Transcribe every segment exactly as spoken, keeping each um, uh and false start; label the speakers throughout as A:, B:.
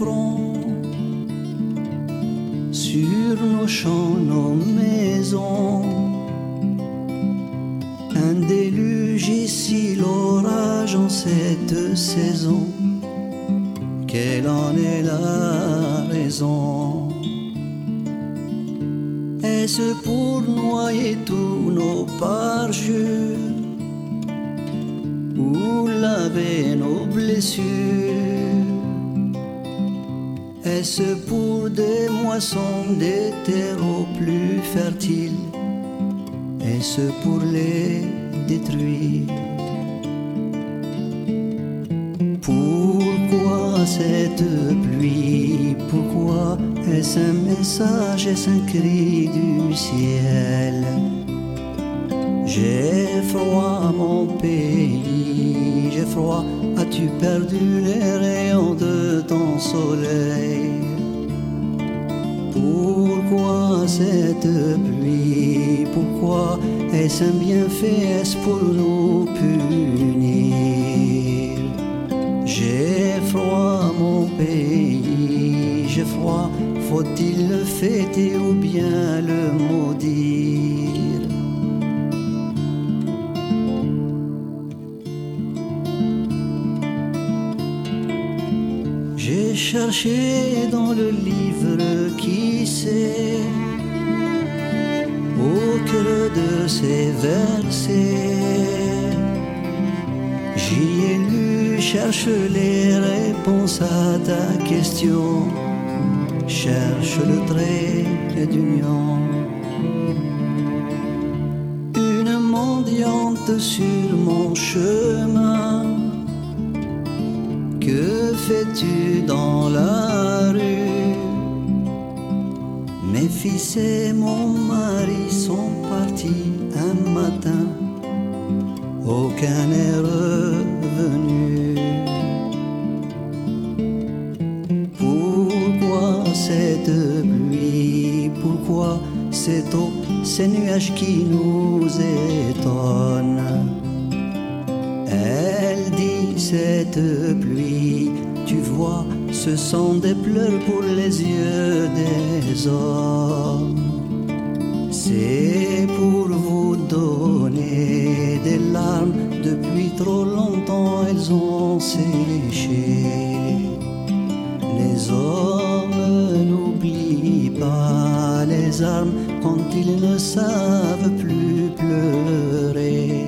A: fronts, sur nos champs, nos maisons. Un déluge ici, l'orage en cette saison. Quelle en est la raison? Est-ce pour noyer tous nos parjures ou laver nos blessures? Est-ce pour des moissons, des terreaux plus fertiles? Est-ce pour les détruire? Pourquoi cette pluie? Pourquoi est-ce un message, est-ce un cri du ciel? J'ai froid mon pays, j'ai froid, as-tu perdu les rayons de ton soleil? Pourquoi cette pluie? Pourquoi est-ce un bienfait? Est-ce pour nous punir? J'ai froid mon pays, j'ai froid, faut-il le fêter ou bien le maudire? J'ai cherché dans le livre qui sait, au cœur de ces versets, j'y ai lu, cherche les réponses à ta question, cherche le trait d'union. Une mendiante sur mon chemin, que fais-tu dans la rue? Mes fils et mon mari sont partis un matin, aucun n'est revenu. Pourquoi cette pluie? Pourquoi cette eau, ces nuages qui nous étonnent? Elle dit cette pluie, tu vois, ce sont des pleurs pour les yeux des hommes. C'est pour vous donner des larmes, depuis trop longtemps elles ont séché. Les hommes n'oublient pas les armes quand ils ne savent plus pleurer.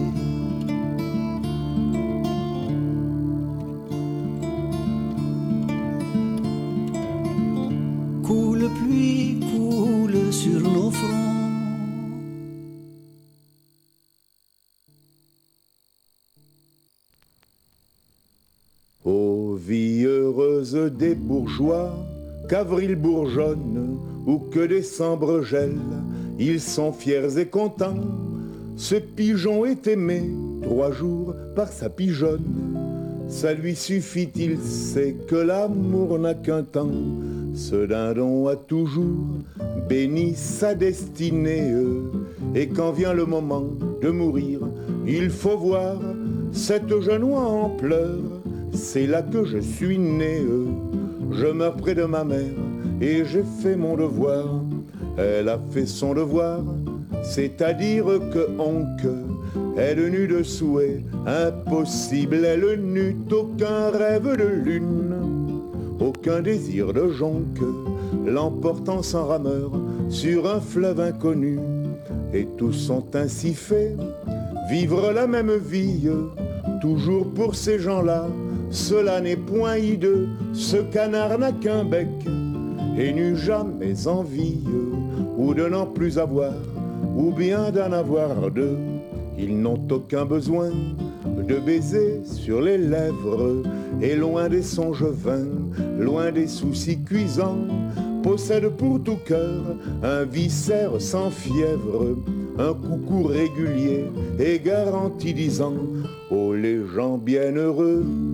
A: Coule pluie, coule sur nos fronts.
B: Ô vie heureuse des bourgeois, qu'avril bourgeonne ou que décembre gèle, ils sont fiers et contents. Ce pigeon est aimé trois jours par sa pigeonne. Ça lui suffit, il sait que l'amour n'a qu'un temps. Ce dindon a toujours béni sa destinée. Et quand vient le moment de mourir, il faut voir cette jeune oie en pleurs. C'est là que je suis né. Je meurs près de ma mère et j'ai fait mon devoir. Elle a fait son devoir, c'est-à-dire que honque, elle n'eut de souhait impossible, elle n'eut aucun rêve de lune, aucun désir de jonque, l'emportant sans rameur sur un fleuve inconnu. Et tous sont ainsi faits, vivre la même vie, toujours pour ces gens-là. Cela n'est point hideux, ce canard n'a qu'un bec et n'eut jamais envie ou de n'en plus avoir, ou bien d'en avoir deux. Ils n'ont aucun besoin de baiser sur les lèvres, et loin des songes vains, loin des soucis cuisants, possèdent pour tout cœur un viscère sans fièvre, un coucou régulier et garanti disant: oh les gens bienheureux,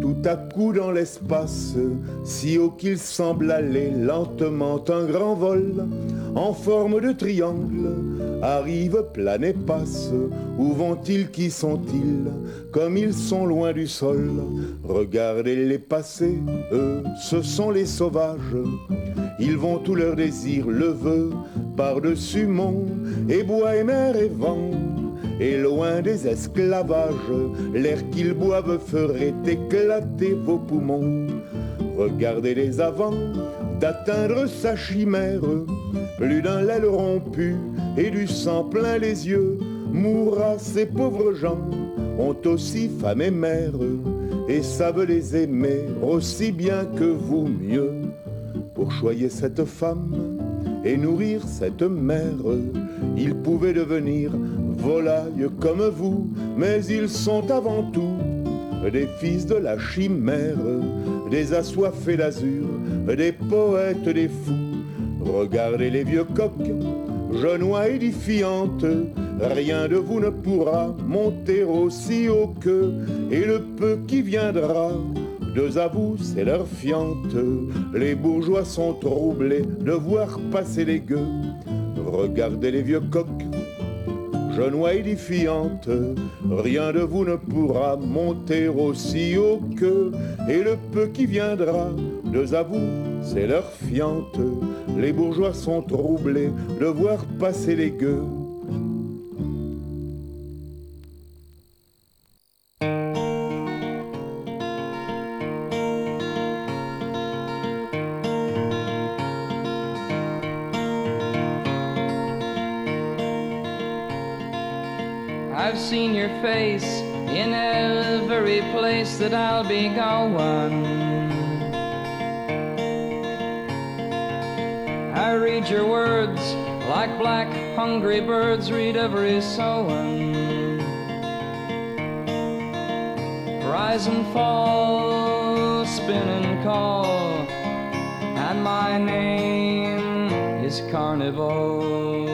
B: Tout à coup dans l'espace, si haut qu'il semble aller lentement un grand vol, en forme de triangle, arrive, plane et passe. Où vont-ils, qui sont-ils, comme ils sont loin du sol? Regardez-les passer, eux, ce sont les sauvages. Ils vont tout leur désir, le vœu, par-dessus mont, et bois, et mer, et vent. Et loin des esclavages, l'air qu'ils boivent ferait éclater vos poumons. Regardez-les avant d'atteindre sa chimère. Plus d'un l'aile rompu et du sang plein les yeux. Mourra, ces pauvres gens ont aussi femme et mère, et savent les aimer aussi bien que vous, mieux. Pour choyer cette femme et nourrir cette mère, ils pouvaient devenir volailles comme vous, mais ils sont avant tout des fils de la chimère, des assoiffés d'azur, des poètes, des fous. Regardez les vieux coqs, genois édifiantes, rien de vous ne pourra monter aussi haut qu'eux, et le peu qui viendra, deux à vous, c'est leur fiente. Les bourgeois sont troublés de voir passer les gueux. Regardez les vieux coqs, genois édifiantes, rien de vous ne pourra monter aussi haut qu'eux, et le peu qui viendra, deux à vous, c'est leur fiente. Les bourgeois sont troublés de voir passer les gueux.
C: I've seen your face in every place that I'll be going. I read your words like black hungry birds read every sowing. Rise and fall, spin and call, and my name is Carnival.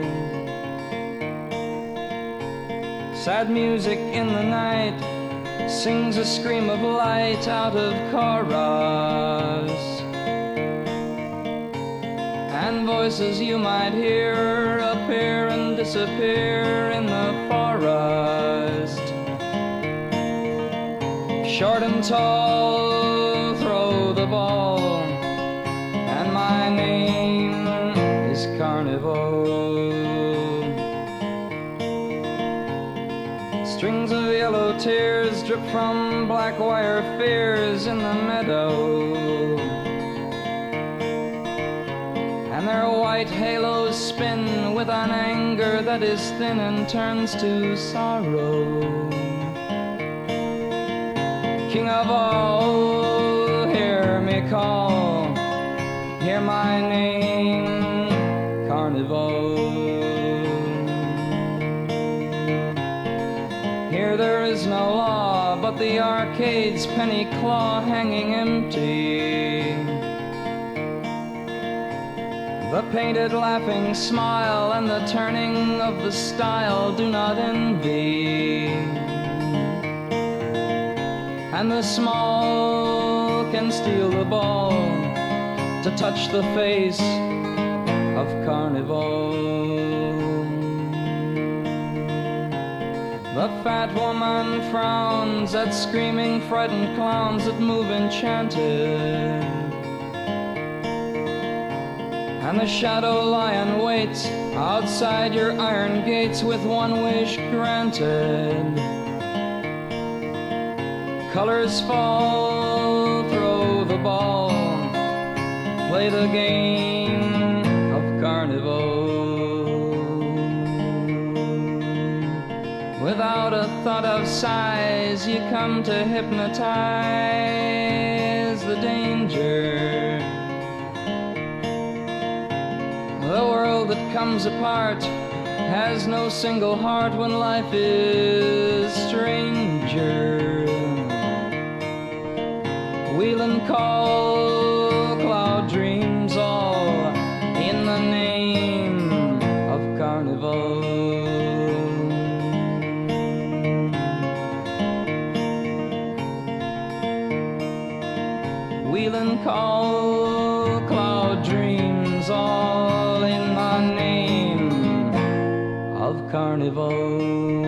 C: Sad music in the night sings a scream of light out of chorus, and voices you might hear appear and disappear in the forest. Short and tall, throw the ball, and my name is Carnival. Strings of yellow tears drip from black wire fears in the meadow, and their white halos spin with an anger that is thin and turns to sorrow. King of all, hear me call, hear my name, Carnival. Here there is no law but the arcade's penny claw hanging empty. The painted laughing smile and the turning of the style do not envy. And the small can steal the ball to touch the face of Carnival. The fat woman frowns at screaming, frightened clowns that move enchanted. And the shadow lion waits outside your iron gates with one wish granted. Colors fall, throw the ball, play the game of Carnival. Without a thought of size, you come to hypnotize the danger. The world that comes apart has no single heart when life is stranger. Wheel and call, cloud dreams all in the name of Carnival. dreams all in the name of carnival.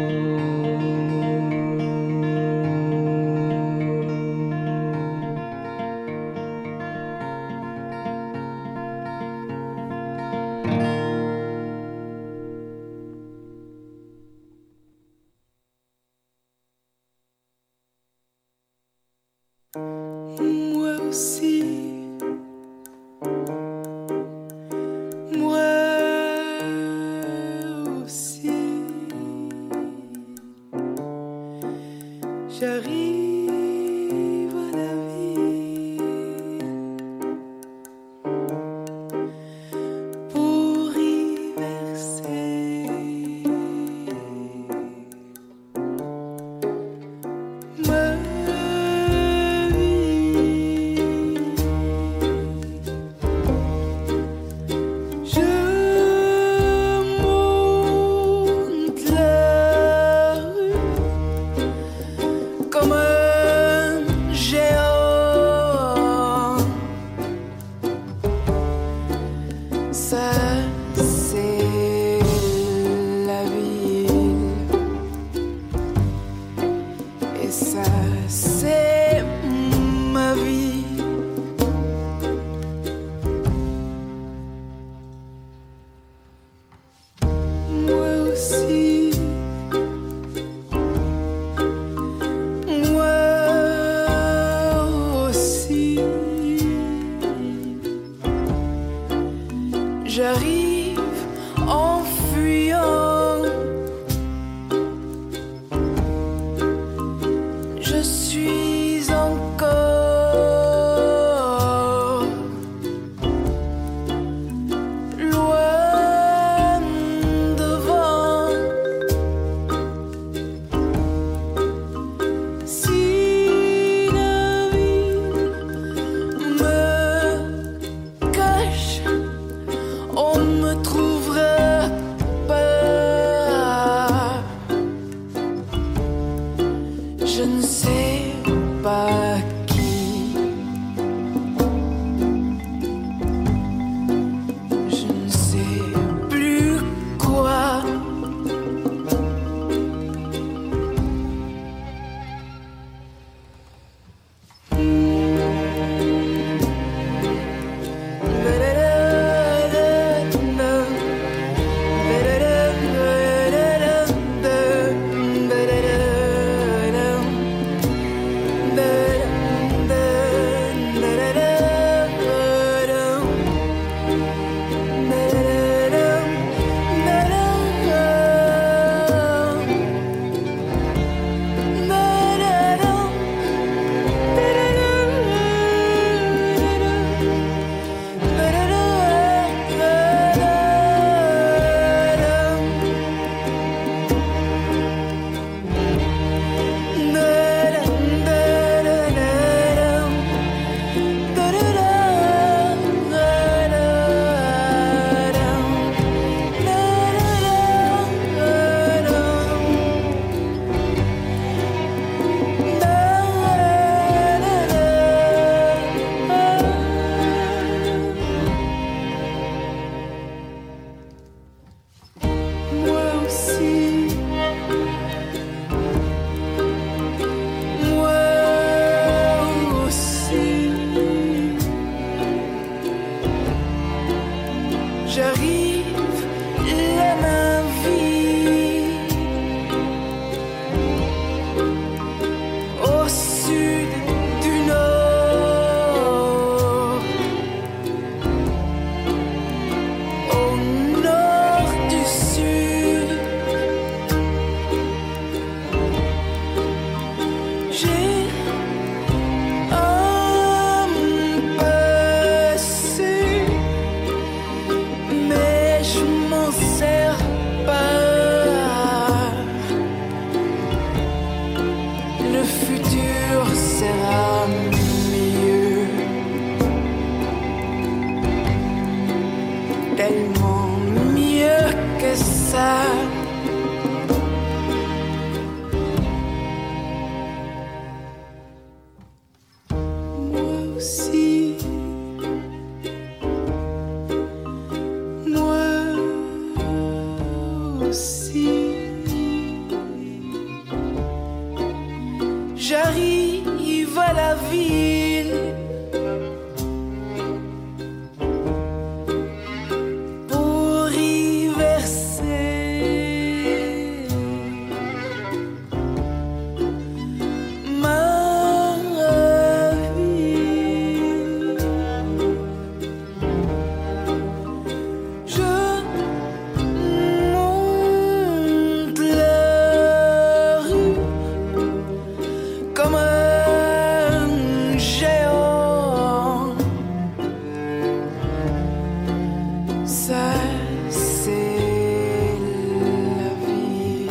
D: Ça, c'est la vie.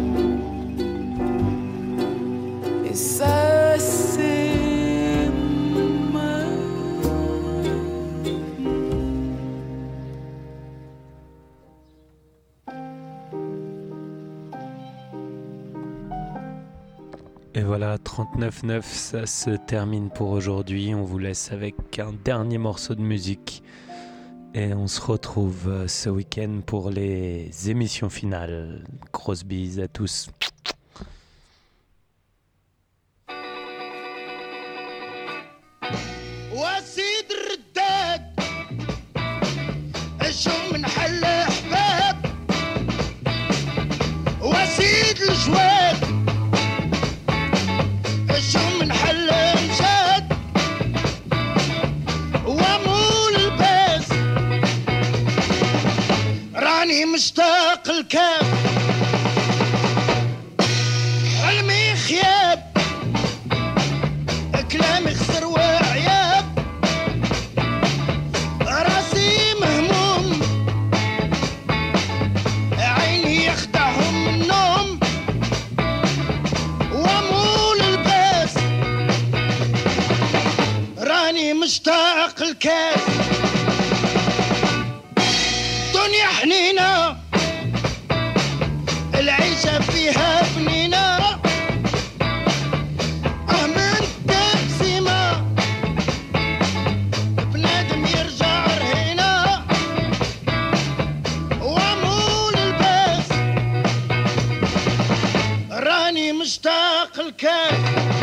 D: Et ça, c'est ma
E: Et voilà, trente-neuf neuf, ça se termine pour aujourd'hui. On vous laisse avec un dernier morceau de musique. Et on se retrouve ce week-end pour les émissions finales. Grosse bise à tous.
F: وسيد الرداد شو من حل احباب وسيد الجواد شو من حل مشاد ومول الباس راني مشتاق الكاف حلمي خياب كلامي خسر وعياب راسي مهموم عيني يخدعهم النوم ومول الباس راني مشتاق الكاس دنيا حنينة العيشة فيها بنينة مشتاق الكاس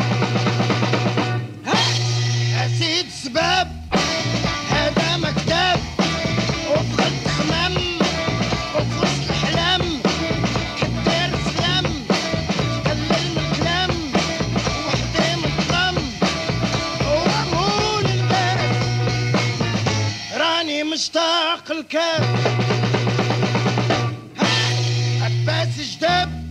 F: أسيد سباب هذا مكتاب وفقد خمام وفي وسط الحلام كدار سلام تقلل من الكلام وحدي من الظلام وعمول الباس راني مشتاق الكاس عباس جداب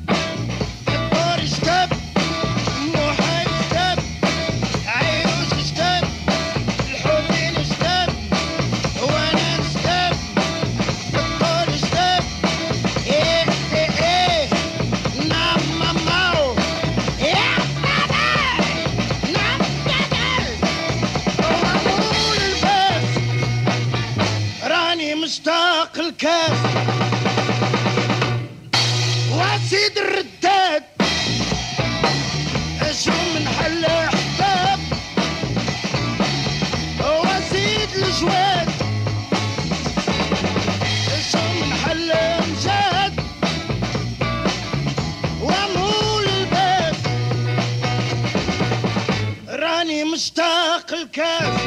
F: مشتاق الكاس وسيد الرداد شو من حل احباب وسيد الجواد شو من حل مجاد ومول الباب راني مشتاق الكاس